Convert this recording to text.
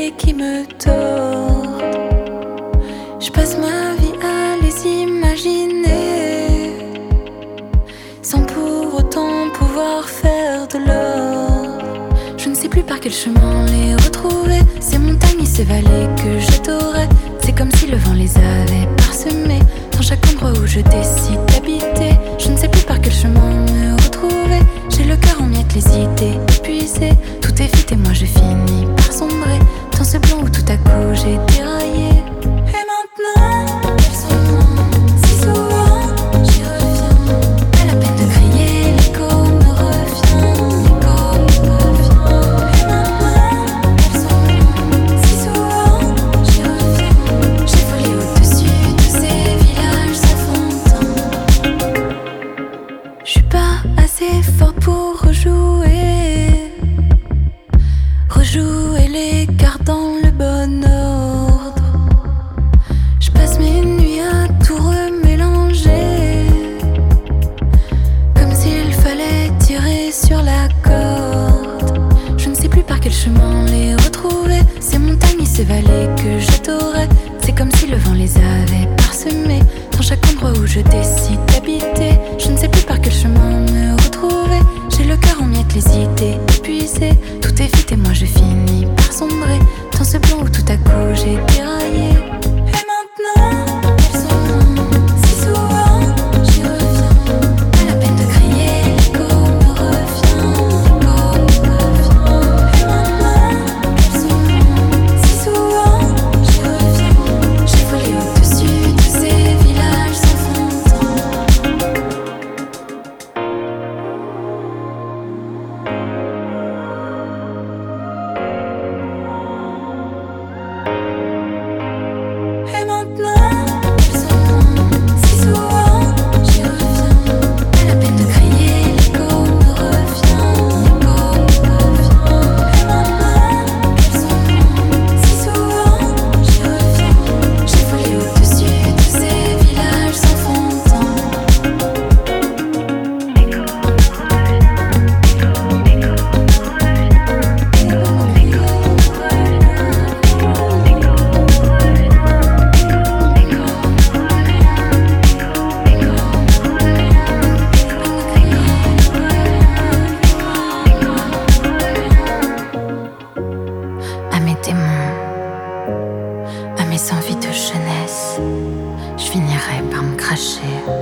idées qui me tordent. Je passe ma vie à les imaginer, sans pour autant pouvoir faire de l'or. Je ne sais plus par quel chemin les retrouver, ces montagnes et ces vallées que j'adorais. C'est comme si le vent les avait parsemées dans chaque endroit où je décide d'habiter. Je ne sais plus par quel chemin me retrouver. J'ai le cœur en miettes, les idées épuisées. Tout est vite et moi je finis par sombrer dans ce blanc où tout à coup j'ai déraillé. Et maintenant, elles sont loin, si souvent j'y reviens. Pas la peine de crier, l'écho me revient, l'écho me revient. Et maintenant, elles sont loin, si souvent j'y reviens. J'ai volé au-dessus de ces villages enfantins. Je suis pas assez fort pour rejouer les cartes dans le bon ordre. Je passe mes nuits à tout remélanger, comme s'il fallait tirer sur la corde. Je ne sais plus par quel chemin les retrouver, ces montagnes et ces vallées que j'adorais. C'est comme si le vent les avait parsemées dans chaque endroit où je décide d'habiter. Je ne sais plus par quel chemin me retrouver. J'ai le cœur en miettes, les idées épuisées. Tout est vite et moi je finis par sombrer dans ce blanc où tout à coup j'ai déraillé. Et maintenant, elles sont loin, si souvent j'y reviens. Pas la peine de crier, l'écho me revient, l'écho me revient. Et maintenant, elles sont loin, si souvent j'y reviens. J'ai volé au-dessus de ces villages enfantins. Et maintenant, elles sont loin, si souvent j'y reviens. Pas la peine de crier, l'écho me revient, l'écho me revient. Et maintenant, elles sont loin, si souvent j'y reviens. J'ai volé au-dessus de ces villages enfantins. L'écho me revient, l'écho me revient, l'écho me revient, l'écho me à mes démons, à mes envies de jeunesse, je finirai par me cracher.